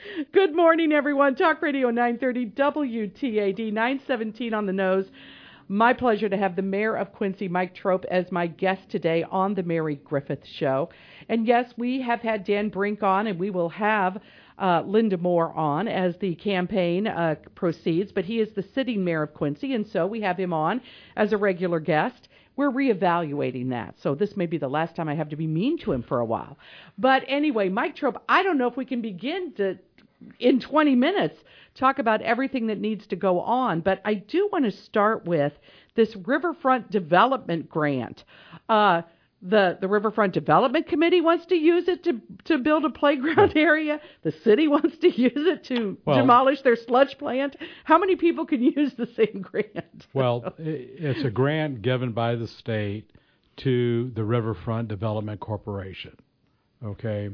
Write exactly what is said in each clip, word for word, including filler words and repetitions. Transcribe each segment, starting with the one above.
Good morning, everyone. Talk Radio nine thirty W T A D, nine seventeen on the nose. My pleasure to have the mayor of Quincy, Mike Trope, as my guest today on the Mary Griffith Show. And yes, we have had Dan Brink on, and we will have uh, Linda Moore on as the campaign uh, proceeds. But he is the sitting mayor of Quincy, and so we have him on as a regular guest. We're reevaluating that, so this may be the last time I have to be mean to him for a while. But anyway, Mike Trope, I don't know if we can begin to, in twenty minutes, talk about everything that needs to go on, but I do want to start with this Riverfront Development Grant. Uh, the, the Riverfront Development Committee wants to use it to, to build a playground area. The city wants to use it to well, demolish their sludge plant. How many people can use the same grant? Well, it's a grant given by the state to the Riverfront Development Corporation. Okay.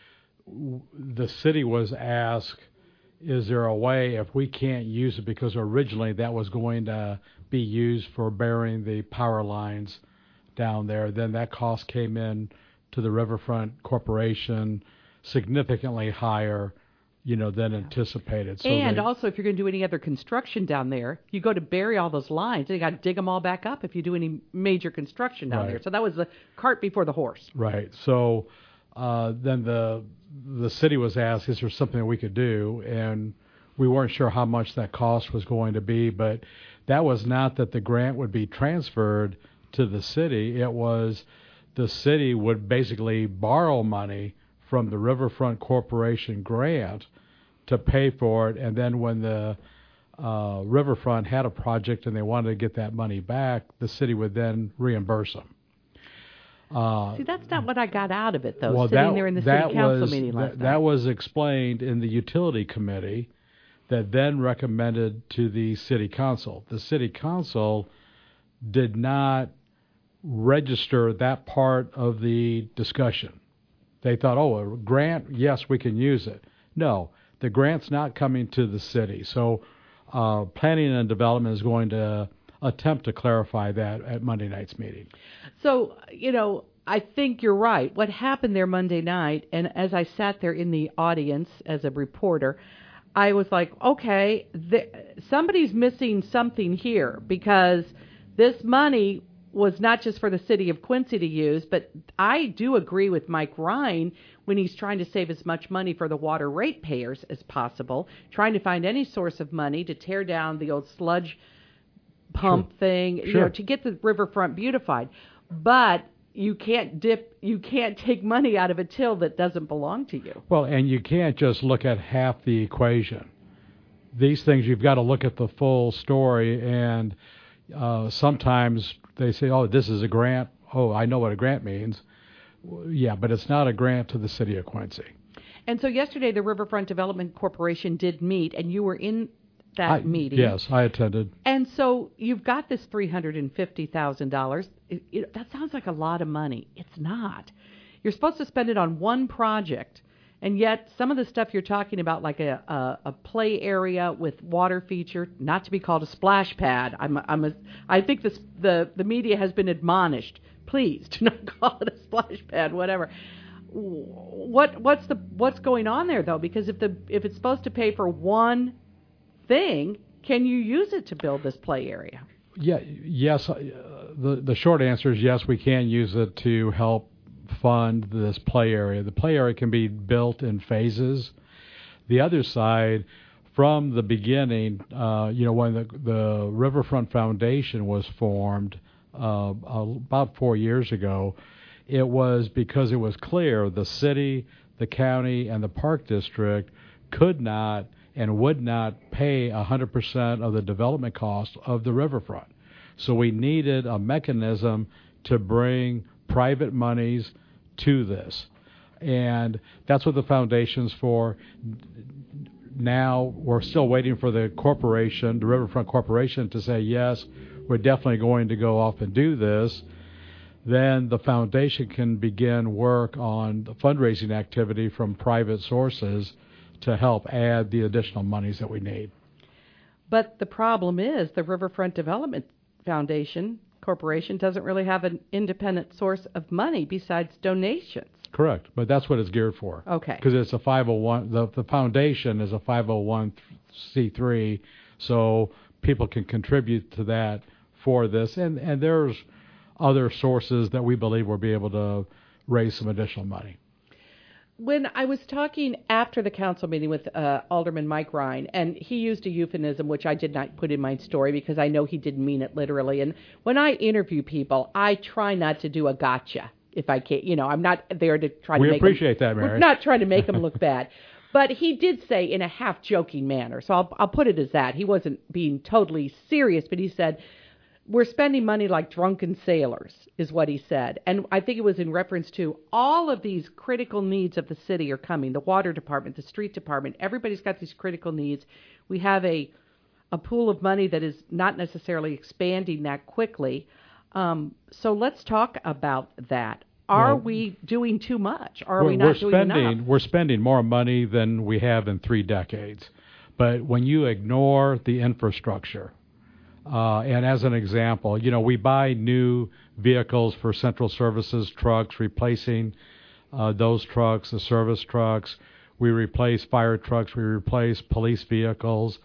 The city was asked, is there a way if we can't use it, because originally that was going to be used for burying the power lines down there. Then that cost came in to the Riverfront Corporation significantly higher, you know, than anticipated. So and they, also, if you're going to do any other construction down there, you go to bury all those lines, and you got to dig them all back up if you do any major construction down right. there. So that was the cart before the horse. Right. So uh, then the the city was asked, is there something that we could do? And we weren't sure how much that cost was going to be, but that was not that the grant would be transferred to the city. It was the city would basically borrow money from the Riverfront Corporation grant to pay for it, and then when the uh, Riverfront had a project and they wanted to get that money back, the city would then reimburse them. Uh, See, that's not what I got out of it, though, well, sitting that, there in the city council was, meeting last that, night. That was explained in the utility committee that then recommended to the city council. The city council did not register that part of the discussion. They thought, oh, a grant, yes, we can use it. No, the grant's not coming to the city. So uh, planning and development is going to attempt to clarify that at Monday night's meeting. So, you know, I think you're right. What happened there Monday night, and as I sat there in the audience as a reporter, I was like, okay, th- somebody's missing something here, because this money was not just for the city of Quincy to use, but I do agree with Mike Ryan when he's trying to save as much money for the water ratepayers as possible, trying to find any source of money to tear down the old sludge pump sure. thing, sure. you know, to get the riverfront beautified. But you can't dip, you can't take money out of a till that doesn't belong to you. Well, and you can't just look at half the equation. These things, you've got to look at the full story, and uh, sometimes they say, oh, this is a grant. Oh, I know what a grant means. Yeah, but it's not a grant to the city of Quincy. And so yesterday the Riverfront Development Corporation did meet, and you were in that I, meeting. Yes, I attended. And so you've got this three hundred fifty thousand dollars. It, it, that sounds like a lot of money. It's not. You're supposed to spend it on one project, and yet some of the stuff you're talking about, like a, a, a play area with water feature, not to be called a splash pad. I'm, I'm a, I think this, the, the media has been admonished. Please do not call it a splash pad, whatever. What what's the what's going on there, though? Because if the if it's supposed to pay for one thing, can you use it to build this play area? Yeah, yes. Uh, the the short answer is yes, we can use it to help fund this play area. The play area can be built in phases. The other side, from the beginning, uh, you know, when the the Riverfront Foundation was formed uh, about four years ago, it was because it was clear the city, the county, and the park district could not and would not pay one hundred percent of the development cost of the riverfront. So we needed a mechanism to bring private monies to this. And that's what the foundation's for. Now we're still waiting for the corporation, the Riverfront Corporation, to say, yes, we're definitely going to go off and do this. Then the foundation can begin work on the fundraising activity from private sources to help add the additional monies that we need. But the problem is the Riverfront Development Foundation Corporation doesn't really have an independent source of money besides donations. Correct, but that's what it's geared for. Okay. Because it's a five oh one, the, the foundation is a five oh one c three, so people can contribute to that for this. And, and there's other sources that we believe will be able to raise some additional money. When I was talking after the council meeting with uh, Alderman Mike Ryan, and he used a euphemism, which I did not put in my story because I know he didn't mean it literally. And when I interview people, I try not to do a gotcha if I can. You know, I'm not there to try we to make We appreciate them, that, Mary. We're not trying to make them look bad. But he did say in a half-joking manner, so I'll, I'll put it as that. He wasn't being totally serious, but he said, we're spending money like drunken sailors, is what he said. And I think it was in reference to all of these critical needs of the city are coming. The water department, the street department, everybody's got these critical needs. We have a a pool of money that is not necessarily expanding that quickly. Um, so let's talk about that. Are well, we doing too much? Or are we not doing spending, enough? We're spending more money than we have in three decades. But when you ignore the infrastructure, Uh, and as an example, you know, we buy new vehicles for central services trucks, replacing uh, those trucks, the service trucks. We replace fire trucks. We replace police vehicles.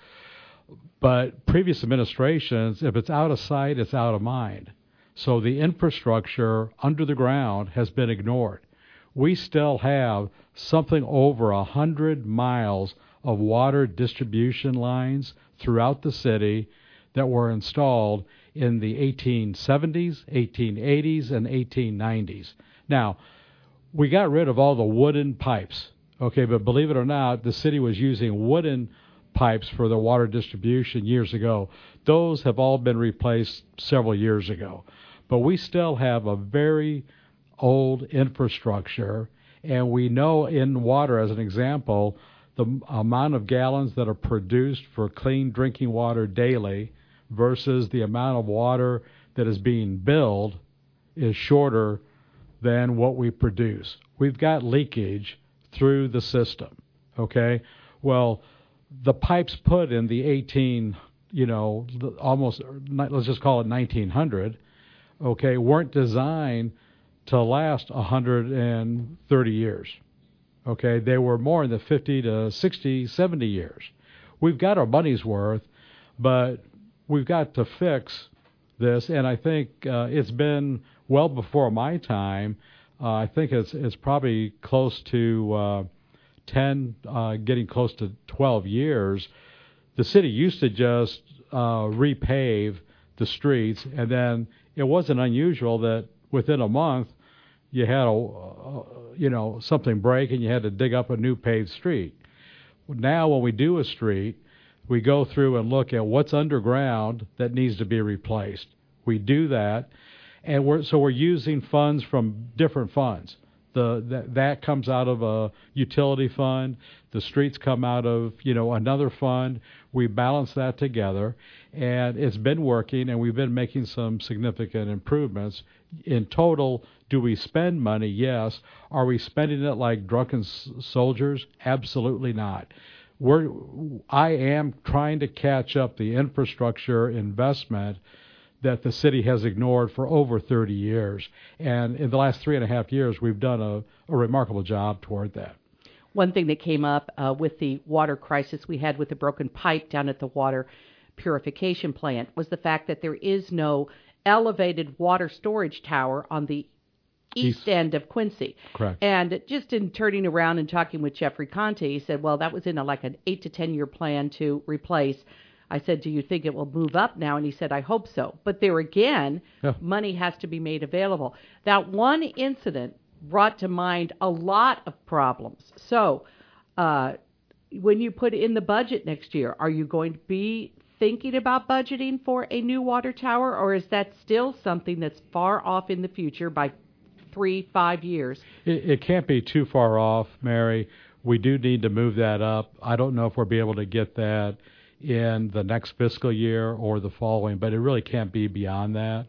But previous administrations, if it's out of sight, it's out of mind. So the infrastructure under the ground has been ignored. We still have something over a hundred miles of water distribution lines throughout the city that were installed in the eighteen seventies, eighteen eighties, and eighteen nineties. Now, we got rid of all the wooden pipes, okay, but believe it or not, the city was using wooden pipes for the water distribution years ago. Those have all been replaced several years ago. But we still have a very old infrastructure, and we know in water, as an example, the amount of gallons that are produced for clean drinking water daily versus the amount of water that is being billed is shorter than what we produce. We've got leakage through the system, okay? Well, the pipes put in the eighteen, you know, almost, let's just call it nineteen hundred, okay, weren't designed to last one hundred thirty years, okay? They were more in the fifty to sixty, seventy years. We've got our money's worth, but we've got to fix this, and I think uh, it's been well before my time. Uh, I think it's it's probably close to uh, ten, uh, getting close to twelve years. The city used to just uh, repave the streets, and then it wasn't unusual that within a month you had a uh, you know something break and you had to dig up a new paved street. Now, when we do a street, we go through and look at what's underground that needs to be replaced. We do that, and we're so we're using funds from different funds. The that, that comes out of a utility fund. The streets come out of you know another fund. We balance that together, and it's been working, and we've been making some significant improvements. In total, do we spend money? Yes. Are we spending it like drunken s- soldiers? Absolutely not. We're, I am trying to catch up the infrastructure investment that the city has ignored for over thirty years. And in the last three and a half years, we've done a, a remarkable job toward that. One thing that came up uh, with the water crisis we had with the broken pipe down at the water purification plant was the fact that there is no elevated water storage tower on the east, east end of Quincy. Correct. And just in turning around and talking with Jeffrey Conte, he said, well, that was in a, like an eight to ten year plan to replace. I said, do you think it will move up now? And he said, I hope so. But there again, yeah. money has to be made available. That one incident brought to mind a lot of problems. So uh, when you put in the budget next year, are you going to be thinking about budgeting for a new water tower, or is that still something that's far off in the future by three, five years? It, it can't be too far off, Mary. We do need to move that up. I don't know if we'll be able to get that in the next fiscal year or the following, but it really can't be beyond that.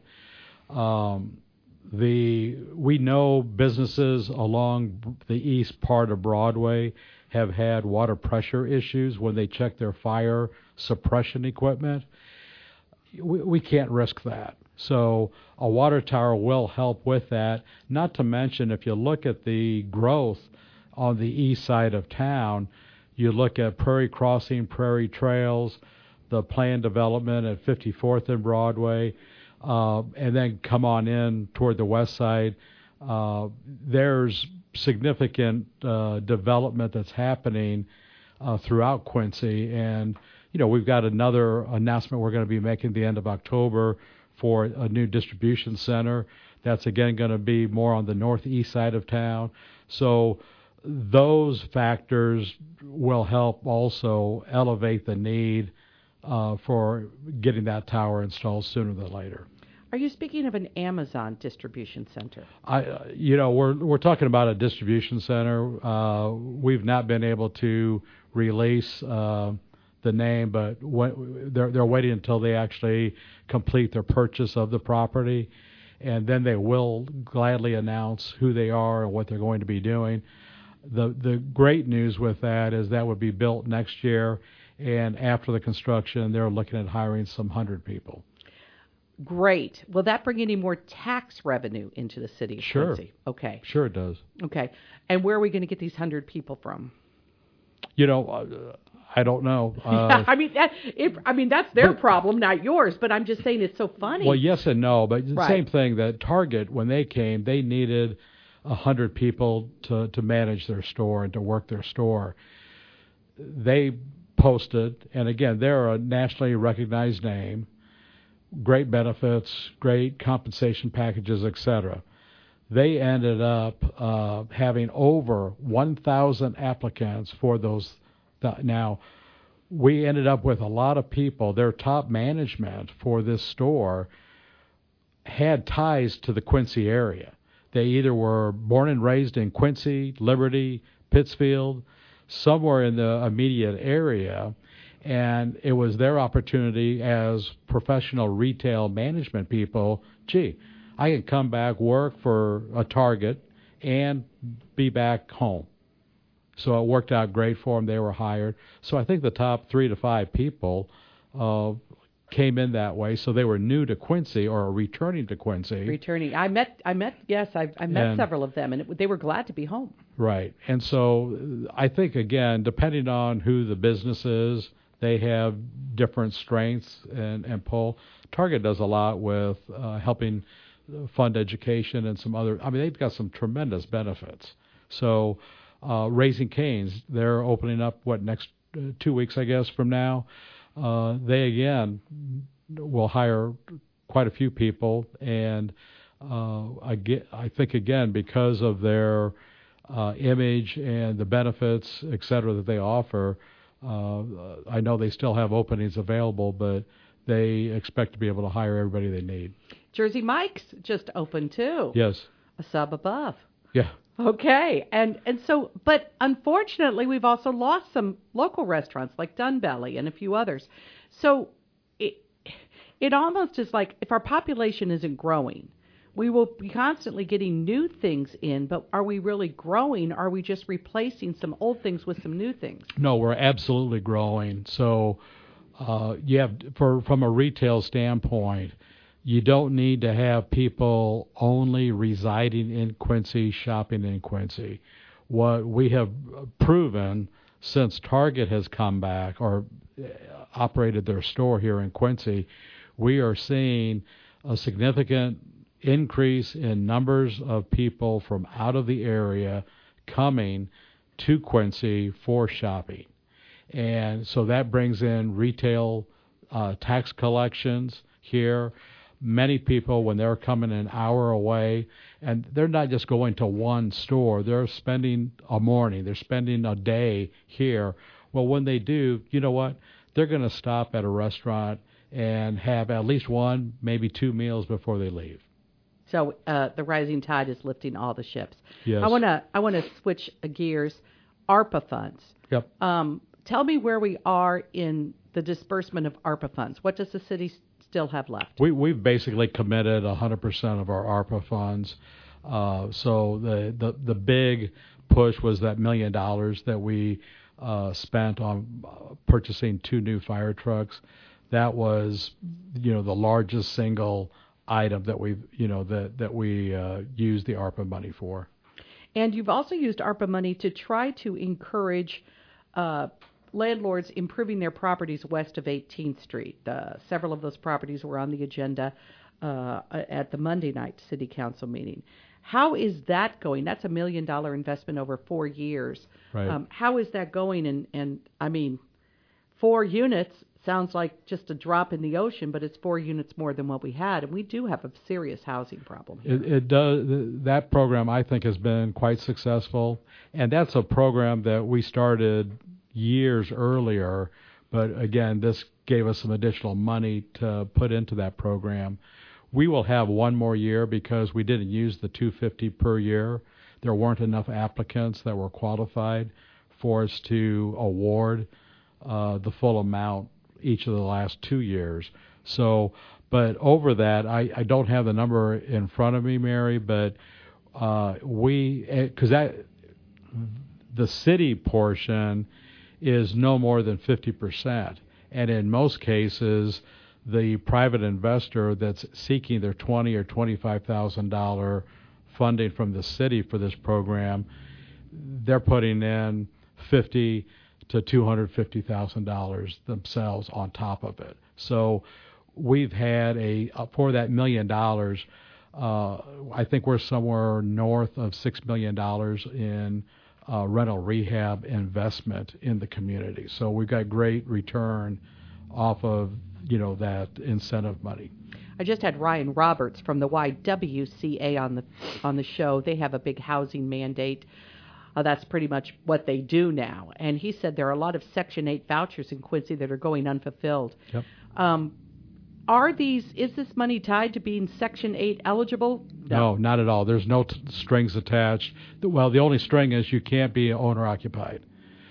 Um, the we know businesses along the east part of Broadway have had water pressure issues when they check their fire suppression equipment. We, we can't risk that. So a water tower will help with that. Not to mention, if you look at the growth on the east side of town, you look at Prairie Crossing, Prairie Trails, the planned development at fifty-fourth and Broadway, uh, and then come on in toward the west side. Uh, there's significant uh, development that's happening uh, throughout Quincy, and you know we've got another announcement we're going to be making at the end of October for a new distribution center. That's again going to be more on the northeast side of town. So those factors will help also elevate the need uh, for getting that tower installed sooner than later. Are you speaking of an Amazon distribution center? I, uh, you know, we're we're talking about a distribution center. Uh, we've not been able to release uh, the name, but when, they're they're waiting until they actually complete their purchase of the property, and then they will gladly announce who they are and what they're going to be doing. The the great news with that is that would be built next year, and after the construction, they're looking at hiring some hundred people. Great. Will that bring any more tax revenue into the city of Sure. Quincy? Okay. Sure it does. Okay. And where are we going to get these hundred people from? You know, uh, I don't know. Uh, I mean, that, if, I mean that's their but, problem, not yours. But I'm just saying it's so funny. Well, yes and no, but the Right. same thing. That Target, when they came, they needed a hundred people to to manage their store and to work their store. They posted, and again, they're a nationally recognized name. Great benefits, great compensation packages, et cetera. They ended up uh, having over one thousand applicants for those. Th- now, we ended up with a lot of people. Their top management for this store had ties to the Quincy area. They either were born and raised in Quincy, Liberty, Pittsfield, somewhere in the immediate area. And it was their opportunity as professional retail management people. Gee, I can come back, work for a Target, and be back home. So it worked out great for them. They were hired. So I think the top three to five people uh, came in that way. So they were new to Quincy or returning to Quincy. Returning. I met, I met, yes, I, I met And- several of them, and it, they were glad to be home. Right. And so I think, again, depending on who the business is, they have different strengths and, and pull. Target does a lot with uh, helping fund education and some other. I mean, they've got some tremendous benefits. So, uh, Raising Cane's, they're opening up what next uh, two weeks, I guess, from now. Uh, they again will hire quite a few people, and uh, I get. I think again because of their uh, image and the benefits, et cetera, that they offer. Uh, I know they still have openings available, but they expect to be able to hire everybody they need. Jersey Mike's just opened too. Yes. A sub above. Yeah. Okay, and and so, but unfortunately, we've also lost some local restaurants like Dunbelly and a few others. So it it almost is like if our population isn't growing, we will be constantly getting new things in, but are we really growing? Are we just replacing some old things with some new things? No, we're absolutely growing. So, uh, you have for from a retail standpoint, you don't need to have people only residing in Quincy, shopping in Quincy. What we have proven since Target has come back or operated their store here in Quincy, we are seeing a significant increase in numbers of people from out of the area coming to Quincy for shopping. And so that brings in retail uh, tax collections here. Many people, when they're coming an hour away, and they're not just going to one store, they're spending a morning, they're spending a day here. Well, when they do, you know what? They're going to stop at a restaurant and have at least one, maybe two meals before they leave. So uh, the rising tide is lifting all the ships. Yes. I want to I want to switch gears. ARPA funds. Yep. Um, tell me where we are in the disbursement of ARPA funds. What does the city s- still have left? We, we've basically committed one hundred percent of our ARPA funds. Uh, so the, the, the big push was that million dollars that we uh, spent on uh, purchasing two new fire trucks. That was, you know, the largest single item that we you know that that we uh, use the ARPA money for. And you've also used ARPA money to try to encourage uh, landlords improving their properties west of eighteenth Street. Uh, several of those properties were on the agenda uh, at the Monday night City Council meeting. How is that going? That's a million dollar investment over four years. Right. Um, how is that going? And, and I mean, four units sounds like just a drop in the ocean, but it's four units more than what we had, and we do have a serious housing problem here. It, it does. That program, I think, has been quite successful, and that's a program that we started years earlier. But again, this gave us some additional money to put into that program. We will have one more year because we didn't use the two hundred fifty dollars per year. There weren't enough applicants that were qualified for us to award uh, the full amount each of the last two years. So, but over that, I, I don't have the number in front of me, Mary, but uh, we, because that, the city portion is no more than fifty percent. And in most cases, the private investor that's seeking their twenty or twenty-five thousand dollar funding from the city for this program, they're putting in fifty to two hundred fifty thousand dollars themselves on top of it. So we've had a uh, for that million dollars. Uh, I think we're somewhere north of six million dollars in uh, rental rehab investment in the community. So we've got great return off of you know that incentive money. I just had Ryan Roberts from the Y W C A on the on the show. They have a big housing mandate. Uh, that's pretty much what they do now. And he said there are a lot of Section eight vouchers in Quincy that are going unfulfilled. Yep. Um, are these, is this money tied to being Section eight eligible? No, no not at all. There's no t- strings attached. Well, the only string is you can't be owner-occupied.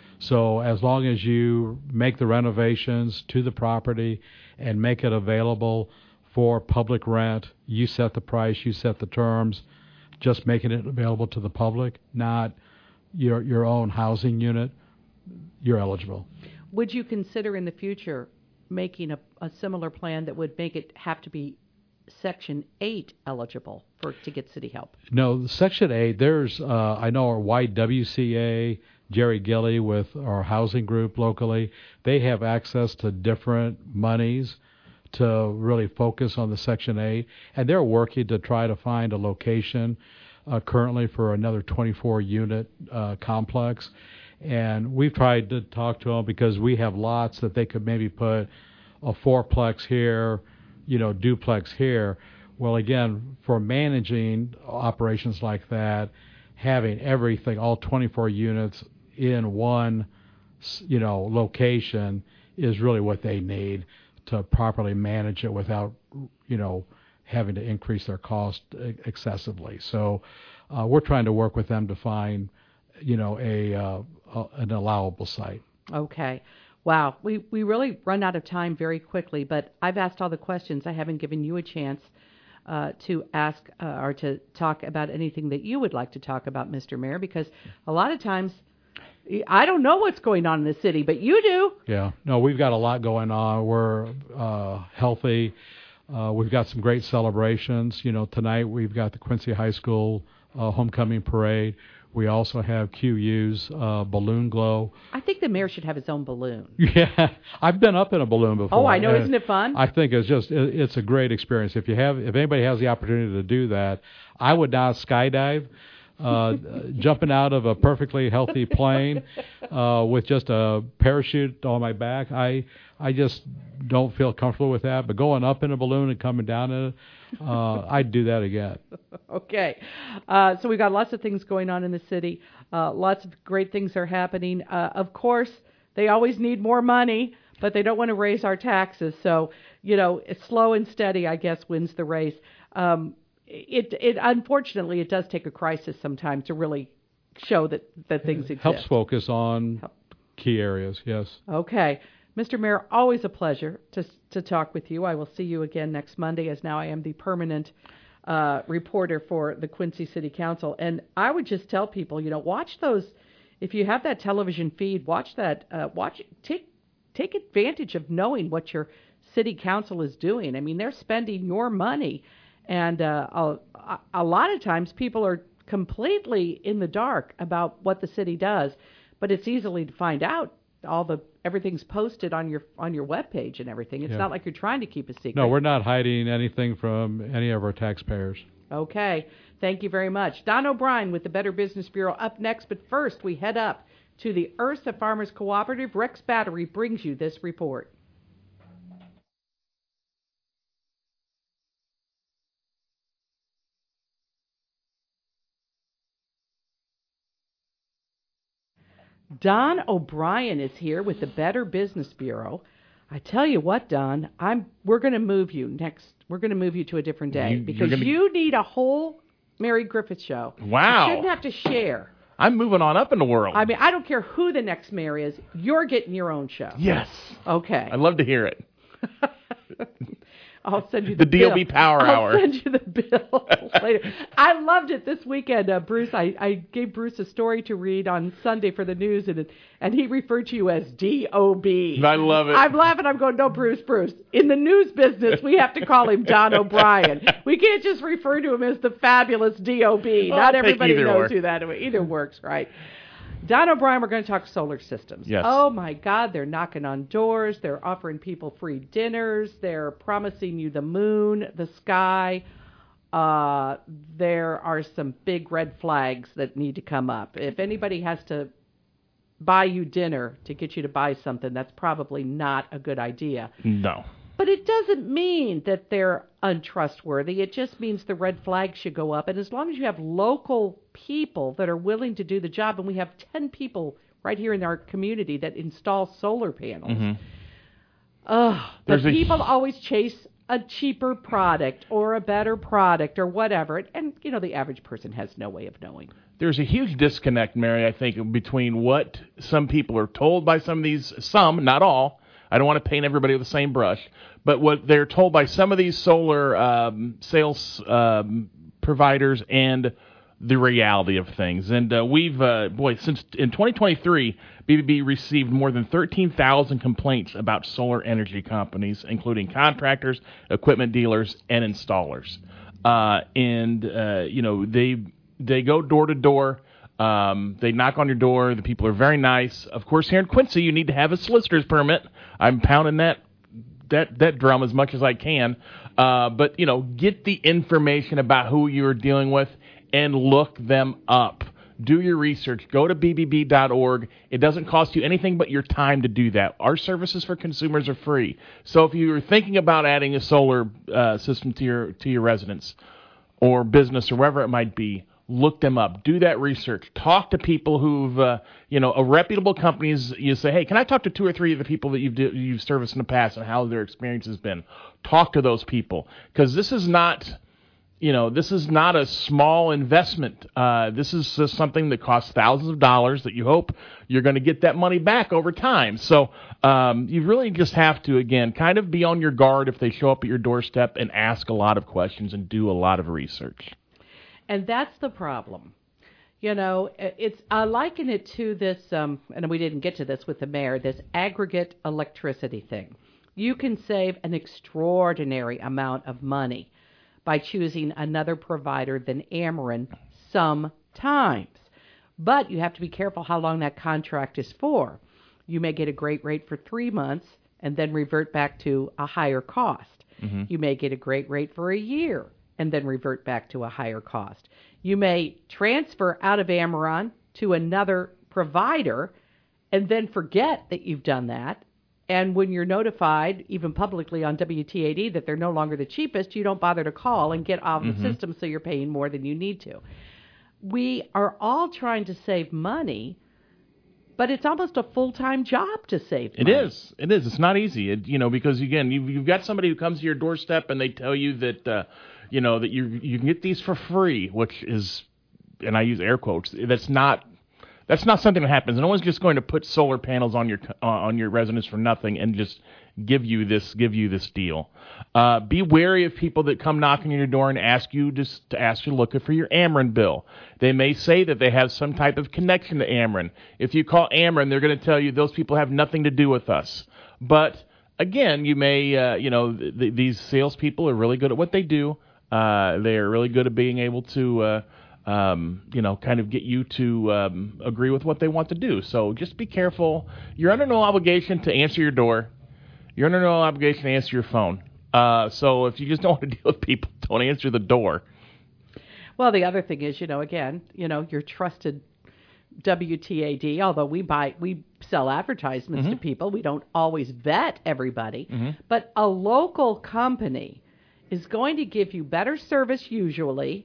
So as long as you make the renovations to the property and make it available for public rent, you set the price, you set the terms, just making it available to the public, not your your own housing unit, you're eligible. Would you consider in the future making a, a similar plan that would make it have to be Section eight eligible for to get city help? No, Section eight, there's, uh, I know our Y W C A, Jerry Gilly with our housing group locally, they have access to different monies to really focus on the Section eight, and they're working to try to find a location Uh, currently for another twenty-four unit uh, complex, and we've tried to talk to them because we have lots that they could maybe put a fourplex here, you know, duplex here. Well, again, for managing operations like that, having everything, all twenty-four units in one, you know, location is really what they need to properly manage it without, you know, having to increase their cost excessively. So uh, we're trying to work with them to find, you know, a, uh, a an allowable site. Okay. Wow. We we really run out of time very quickly, but I've asked all the questions. I haven't given you a chance uh, to ask uh, or to talk about anything that you would like to talk about, Mister Mayor, because a lot of times I don't know what's going on in the city, but you do. Yeah. No, we've got a lot going on. We're uh, healthy. Uh, we've got some great celebrations. You know, tonight we've got the Quincy High School uh, homecoming parade. We also have Q U's uh, balloon glow. I think the mayor should have his own balloon. Yeah, I've been up in a balloon before. Oh, I know. Isn't it fun? I think it's just it, it's a great experience. If you have, if anybody has the opportunity to do that, I would not skydive. Uh, jumping out of a perfectly healthy plane uh, with just a parachute on my back, I I just don't feel comfortable with that. But going up in a balloon and coming down in it, uh, I'd do that again. Okay. Uh, so we've got lots of things going on in the city. Uh, lots of great things are happening. Uh, of course, they always need more money, but they don't want to raise our taxes. So, you know, it's slow and steady, I guess, wins the race. Um, It, it unfortunately, it does take a crisis sometimes to really show that, that things It exist. helps focus on Help. key areas, yes. Okay. Mister Mayor, always a pleasure to to talk with you. I will see you again next Monday, as now I am the permanent uh, reporter for the Quincy City Council. And I would just tell people, you know, watch those. If you have that television feed, watch that. Uh, watch take take advantage of knowing what your city council is doing. I mean, they're spending your money. And uh, a, a lot of times people are completely in the dark about what the city does, but it's easily to find out. All the everything's posted on your on your webpage and everything. It's Yeah. not like you're trying to keep a secret. No, we're not hiding anything from any of our taxpayers. Okay. Thank you very much. Don O'Brien with the Better Business Bureau up next. But first, we head up to the Ursa Farmers Cooperative. Rex Battery brings you this report. Don O'Brien is here with the Better Business Bureau. I tell you what, Don, I'm we're going to move you next. We're going to move you to a different day You- because gonna- you need a whole Mary Griffith show. Wow. You shouldn't have to share. I'm moving on up in the world. I mean, I don't care who the next mayor is. You're getting your own show. Yes. Okay. I'd love to hear it. I'll send you the, The D O B bill. Power I'll Hour. send you the bill later. I loved it this weekend, uh, Bruce. I, I gave Bruce a story to read on Sunday for the news, and and he referred to you as D O B. I love it. I'm laughing. I'm going, no, Bruce, Bruce. In the news business, we have to call him Don O'Brien. We can't just refer to him as the fabulous D O B. Well, Not I'll take everybody either knows or. who that is. Either works, right? Don O'Brien, we're going to talk solar systems. Yes. Oh, my God, they're knocking on doors. They're offering people free dinners. They're promising you the moon, the sky. Uh, there are some big red flags that need to come up. If anybody has to buy you dinner to get you to buy something, that's probably not a good idea. No. But it doesn't mean that they're untrustworthy. It just means the red flag should go up. And as long as you have local people that are willing to do the job, and we have ten people right here in our community that install solar panels, Mm-hmm. ugh, There's the a- people always chase a cheaper product or a better product or whatever. And, you know, the average person has no way of knowing. There's a huge disconnect, Mary, I think, between what some people are told by some of these, some, not all. I don't want to paint everybody with the same brush, but what they're told by some of these solar um, sales um, providers and the reality of things. And uh, we've, uh, boy, since in twenty twenty-three, B B B received more than thirteen thousand complaints about solar energy companies, including contractors, equipment dealers, and installers. Uh, and, uh, you know, they they go door to door. Um, they knock on your door. The people are very nice. Of course, here in Quincy, you need to have a solicitor's permit. I'm pounding that that that drum as much as I can. Uh, but, you know, get the information about who you're dealing with and look them up. Do your research. Go to b b b dot org. It doesn't cost you anything but your time to do that. Our services for consumers are free. So if you're thinking about adding a solar uh, system to your to your residence or business or wherever it might be, look them up. Do that research. Talk to people who've, uh, you know, a reputable companies. You say, hey, can I talk to two or three of the people that you've do, you've serviced in the past and how their experience has been? Talk to those people because this is not, you know, this is not a small investment. Uh, this is just something that costs thousands of dollars that you hope you're going to get that money back over time. So um, you really just have to, again, kind of be on your guard if they show up at your doorstep and ask a lot of questions and do a lot of research. And that's the problem. You know, it's I liken it to this, um, and we didn't get to this with the mayor, this aggregate electricity thing. You can save an extraordinary amount of money by choosing another provider than Ameren sometimes. But you have to be careful how long that contract is for. You may get a great rate for three months and then revert back to a higher cost. Mm-hmm. You may get a great rate for a year and then revert back to a higher cost. You may transfer out of Ameren to another provider and then forget that you've done that. And when you're notified, even publicly on W T A D, that they're no longer the cheapest, you don't bother to call and get off mm-hmm. the system, so you're paying more than you need to. We are all trying to save money, but it's almost a full-time job to save money. It is. It is. It's not easy, it, you know, because, again, you've, you've got somebody who comes to your doorstep and they tell you that, uh, you know, that you you can get these for free, which is, and I use air quotes, that's not That's not something that happens. No one's just going to put solar panels on your uh, on your residence for nothing and just give you this give you this deal. Uh, be wary of people that come knocking on your door and ask you just to ask you to look for your Ameren bill. They may say that they have some type of connection to Ameren. If you call Ameren, they're going to tell you those people have nothing to do with us. But again, you may uh, you know th- th- these salespeople are really good at what they do. Uh, they are really good at being able to, uh, um, you know, kind of get you to um, agree with what they want to do. So just be careful. You're under no obligation to answer your door. You're under no obligation to answer your phone. Uh, so if you just don't want to deal with people, don't answer the door. Well, the other thing is, you know, again, you know, your trusted W T A D, although we buy, we sell advertisements Mm-hmm. to people, we don't always vet everybody, Mm-hmm. but a local company is going to give you better service usually,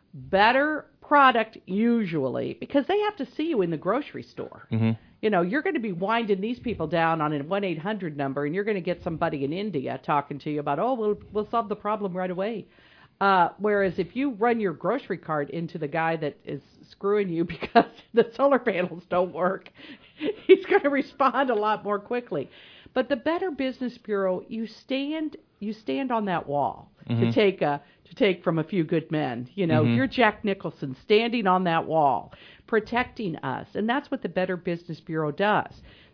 better product usually, because they have to see you in the grocery store. Mm-hmm. You know, you're going to be winding these people down on a one eight hundred number, and you're going to get somebody in India talking to you about, oh, we'll, we'll solve the problem right away. Uh, whereas if you run your grocery cart into the guy that is screwing you because the solar panels don't work, he's going to respond a lot more quickly. But the Better Business Bureau, you stand you stand on that wall Mm-hmm. to take a, to take from a few good men. You know, Mm-hmm. you're Jack Nicholson standing on that wall, protecting us, and that's what the Better Business Bureau does.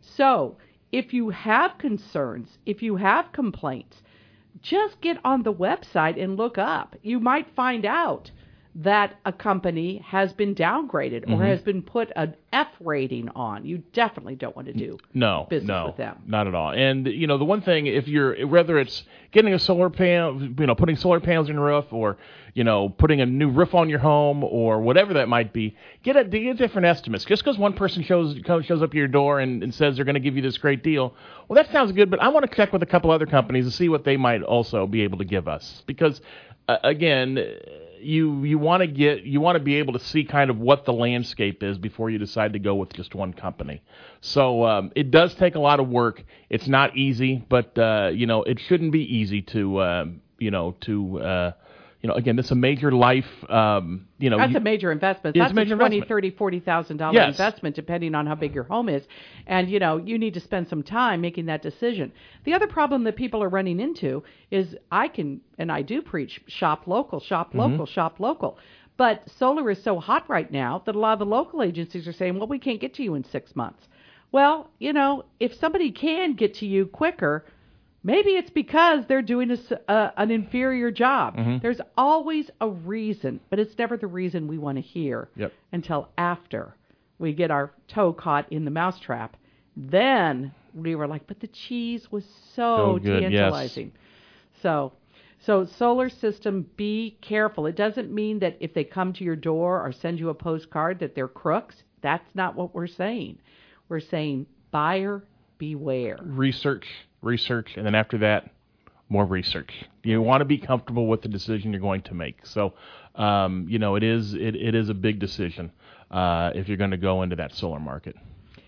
So if you have concerns, if you have complaints, just get on the website and look up. You might find out that a company has been downgraded or Mm-hmm. has been put an F rating on. You definitely don't want to do No, business no, with them. not at all. And you know, the one thing, if you're whether it's getting a solar panel, you know, putting solar panels in your roof, or you know, putting a new roof on your home, or whatever that might be, get a get different estimates. Just because one person shows shows up at your door and, and says they're going to give you this great deal, well, that sounds good, but I want to check with a couple other companies and see what they might also be able to give us, because uh, again. You you want to get you want to be able to see kind of what the landscape is before you decide to go with just one company. So um, it does take a lot of work. It's not easy, but uh, you know it shouldn't be easy to uh, you know to uh, you know again this is a major life um, you know That's you, a major investment. It's That's a major a twenty, investment. thirty, forty thousand dollar Yes. investment, depending on how big your home is. And you know, you need to spend some time making that decision. The other problem that people are running into is I can and I do preach shop local, shop Mm-hmm. local, shop local. But solar is so hot right now that a lot of the local agencies are saying, well, we can't get to you in six months. Well, you know, if somebody can get to you quicker, maybe it's because they're doing a s uh, an inferior job. Mm-hmm. There's always a reason, but it's never the reason we want to hear Yep. until after we get our toe caught in the mousetrap. Then we were like, but the cheese was so So good, yes. tantalizing. So, so solar system, be careful. It doesn't mean that if they come to your door or send you a postcard that they're crooks. That's not what we're saying. We're saying buyer beware. research, research, and then after that, more research. You want to be comfortable with the decision you're going to make. So, um, you know, it is it, it is a big decision uh, if you're going to go into that solar market.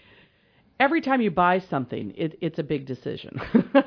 Every time you buy something, it, it's a big decision.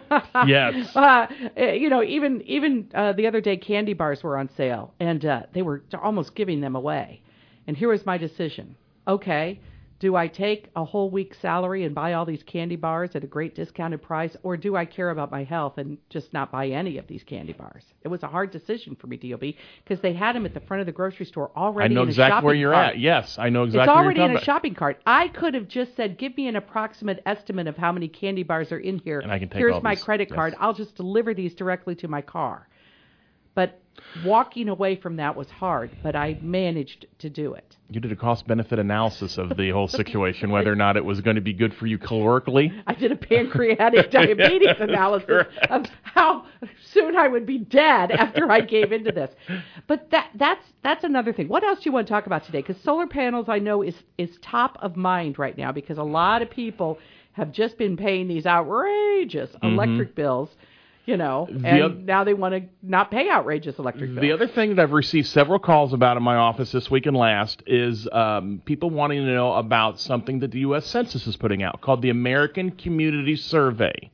Yes. Uh, you know, even even uh, the other day, candy bars were on sale, and uh, they were almost giving them away. And here was my decision. Okay, do I take a whole week's salary and buy all these candy bars at a great discounted price, or do I care about my health and just not buy any of these candy bars? It was a hard decision for me, D O B, because they had them at the front of the grocery store I already know in a exactly shopping where you're cart. at. Yes, I know exactly It's where already you're in a talking about. shopping cart. I could have just said, give me an approximate estimate of how many candy bars are in here. And I can take Here's all my these. credit Yes. card. I'll just deliver these directly to my car. But walking away from that was hard, but I managed to do it. You did a cost-benefit analysis of the whole situation, whether or not it was going to be good for you calorically. I did a pancreatic diabetes analysis of how soon I would be dead after I gave into this. But that that's that's another thing. What else do you want to talk about today? Because solar panels, I know, is is top of mind right now because a lot of people have just been paying these outrageous Mm-hmm. electric bills, you know, The and oth- now they want to not pay outrageous electric bills. The other thing that I've received several calls about in my office this week and last is um, people wanting to know about something that the U S Census is putting out called the American Community Survey.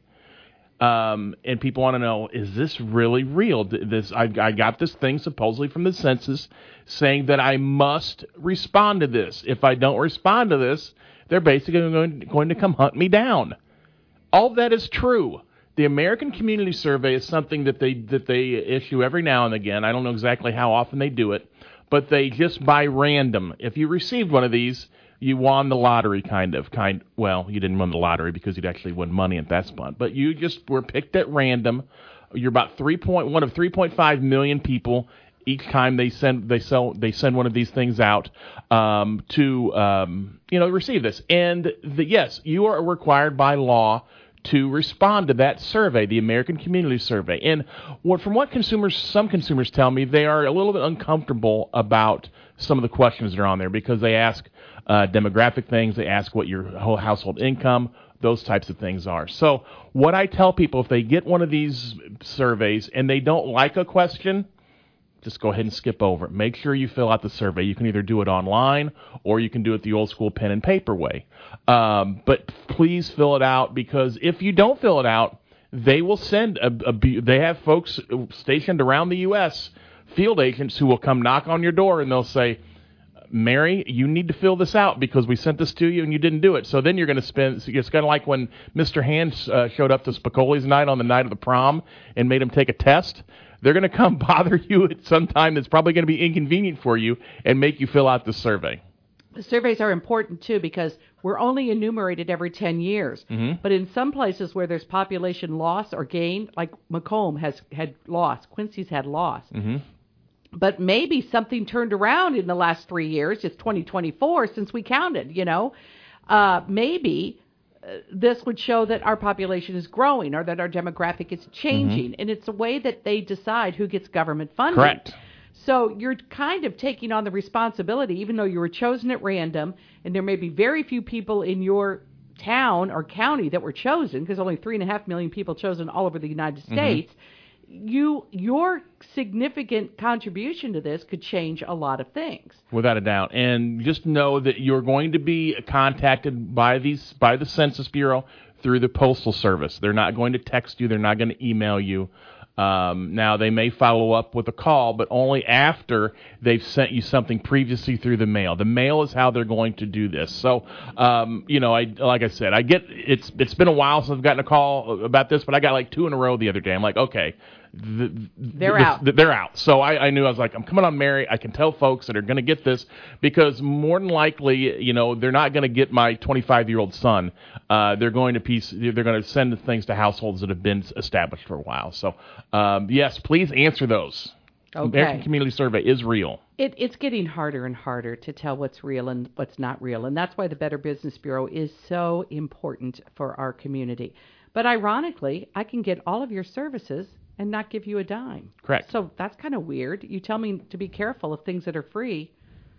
Um, and people want to know, is this really real? This I, I got this thing supposedly from the census saying that I must respond to this. If I don't respond to this, they're basically going, going to come hunt me down. All that is true. The American Community Survey is something that they that they issue every now and again. I don't know exactly how often they do it, but they just by random. If you received one of these, you won the lottery, kind of. Kind well, you didn't win the lottery because you'd actually win money at that spot, but you just were picked at random. You're about three point one of three point five million people each time they send they sell they send one of these things out um, to um, you know receive this. And the, yes, you are required by law to respond to that survey, the American Community Survey. And what, from what consumers, some consumers tell me, they are a little bit uncomfortable about some of the questions that are on there because they ask uh, demographic things, they ask what your whole household income, those types of things are. So what I tell people, if they get one of these surveys and they don't like a question, just go ahead and skip over it. Make sure you fill out the survey. You can either do it online or you can do it the old school pen and paper way. Um, but please fill it out, because if you don't fill it out, they will send a, a they have folks stationed around the U S, field agents, who will come knock on your door and they'll say, Mary, you need to fill this out because we sent this to you and you didn't do it. So then you're going to spend, it's kind of like when Mister Hand uh, showed up to Spicoli's night on the night of the prom and made him take a test. They're going to come bother you at some time that's probably going to be inconvenient for you and make you fill out the survey. The surveys are important, too, because we're only enumerated every ten years. Mm-hmm. But in some places where there's population loss or gain, like Macomb has had loss, Quincy's had loss. Mm-hmm. But maybe something turned around in the last three years. It's twenty twenty-four since we counted, you know. Uh, maybe uh, this would show that our population is growing or that our demographic is changing. Mm-hmm. And it's a way that they decide who gets government funding. Correct. So you're kind of taking on the responsibility, even though you were chosen at random, and there may be very few people in your town or county that were chosen, because only three and a half million people chosen all over the United States. Mm-hmm. You, your significant contribution to this could change a lot of things. Without a doubt. And just know that you're going to be contacted by these by the Census Bureau through the Postal Service. They're not going to text you. They're not going to email you. Um, now, they may follow up with a call, but only after they've sent you something previously through the mail. The mail is how they're going to do this. So, um, you know, I like I said, I get it's it's been a while since I've gotten a call about this, but I got like two in a row the other day. I'm like, okay. The, they're the, out. The, they're out. So I, I knew I was like, I'm coming on Mary. I can tell folks that are going to get this, because more than likely, you know, they're not going to get my twenty-five-year-old son. Uh, they're going to piece. They're going to send things to households that have been established for a while. So um, yes, please answer those. Okay. American Community Survey is real. It, it's getting harder and harder to tell what's real and what's not real, and that's why the Better Business Bureau is so important for our community. But ironically, I can get all of your services and not give you a dime. Correct. So that's kind of weird. You tell me to be careful of things that are free,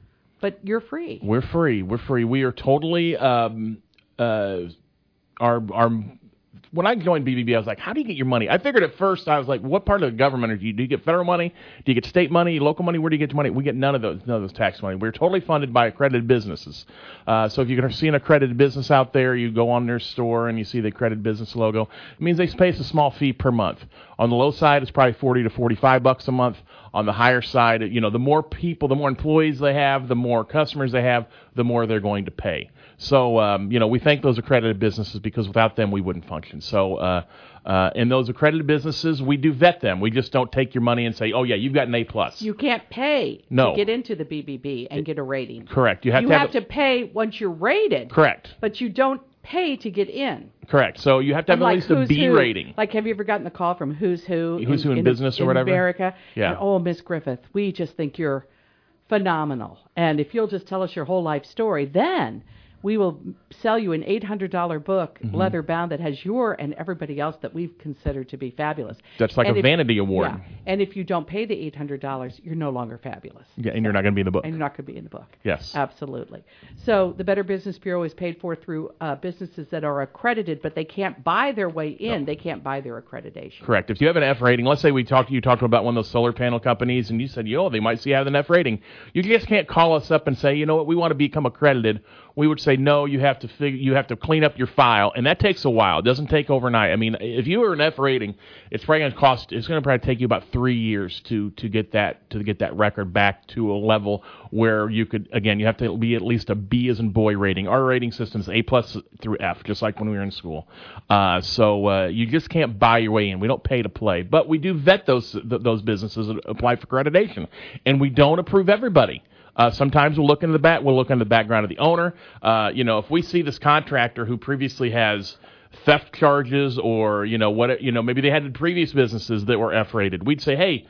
but you're free. We're free. We're free. We are totally um, uh, our our. When I joined B B B, I was like, how do you get your money? I figured at first, I was like, what part of the government are you? Do you get federal money? Do you get state money, local money? Where do you get your money? We get none of those, none of those tax money. We're totally funded by accredited businesses. Uh, so if you're see an accredited business out there, you go on their store and you see the accredited business logo. It means they pay us a small fee per month. On the low side, it's probably forty to forty-five bucks a month. On the higher side, you know, the more people, the more employees they have, the more customers they have, the more they're going to pay. So, um, you know, we thank those accredited businesses, because without them, we wouldn't function. So, uh, uh, in those accredited businesses, we do vet them. We just don't take your money and say, oh, yeah, you've got an A plus. You can't pay no. to get into the B B B and get a rating. Correct. You have you to have, have to pay once you're rated. Correct. But you don't pay to get in. Correct. So you have to have like at least a B who. rating. Like, have you ever gotten the call from Who's Who? Who's in, Who in, in Business or in whatever? America? Yeah. And, oh, Miss Griffith, we just think you're phenomenal. And if you'll just tell us your whole life story, then we will sell you an eight hundred dollars book, mm-hmm. leather bound, that has your and everybody else that we've considered to be fabulous. That's like and a if, vanity award. Yeah. And if you don't pay the eight hundred dollars, you're no longer fabulous. Yeah, and you're not going to be in the book. And you're not going to be in the book. Yes. Absolutely. So the Better Business Bureau is paid for through uh, businesses that are accredited, but they can't buy their way in. No. They can't buy their accreditation. Correct. If you have an F rating, let's say we talked you talked about one of those solar panel companies, and you said, yo, they might see you have an F rating. You just can't call us up and say, you know what, we want to become accredited. We would say, no, you have to figure, you have to clean up your file, and that takes a while. It doesn't take overnight. I mean, if you were an F rating, it's probably going to cost. It's going to probably take you about three years to to get that to get that record back to a level where you could. Again, you have to be at least a B as in boy rating. Our rating system is A plus through F, just like when we were in school. Uh, so uh, you just can't buy your way in. We don't pay to play, but we do vet those th- those businesses that apply for accreditation, and we don't approve everybody. Uh, sometimes we'll look into the back. We'll look into the background of the owner. Uh, you know, if we see this contractor who previously has theft charges, or you know what, you know maybe they had previous businesses that were F rated, we'd say, hey,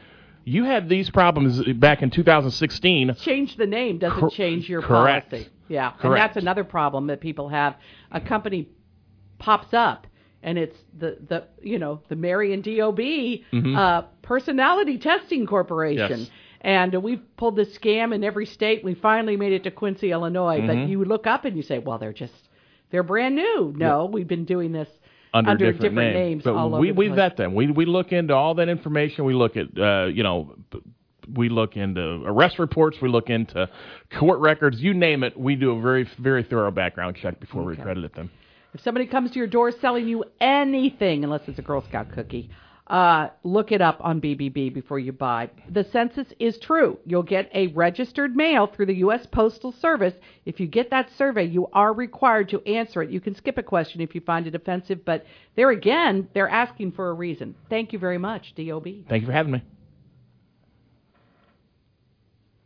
You had these problems back in two thousand sixteen. Change the name doesn't Cor- change your correct. policy. Yeah, Correct. and that's another problem that people have. A company pops up, and it's the, the you know the Marion D O B Mm-hmm. uh, Personality Testing Corporation. Yes. And we've pulled this scam in every state. We finally made it to Quincy, Illinois. Mm-hmm. But you look up and you say, well, they're just, they're brand new. No, we've been doing this Under, under different, different names. names But all we, over we the vet place. them. We, we look into all that information. We look at, uh, you know, we look into arrest reports. We look into court records. You name it. We do a very, very thorough background check before we Okay. accredit them. If somebody comes to your door selling you anything, unless it's a Girl Scout cookie, uh, look it up on B B B before you buy. The census is true. You'll get a registered mail through the U S Postal Service. If you get that survey, you are required to answer it. You can skip a question if you find it offensive, but there again, they're asking for a reason. Thank you very much, D O B. Thank you for having me.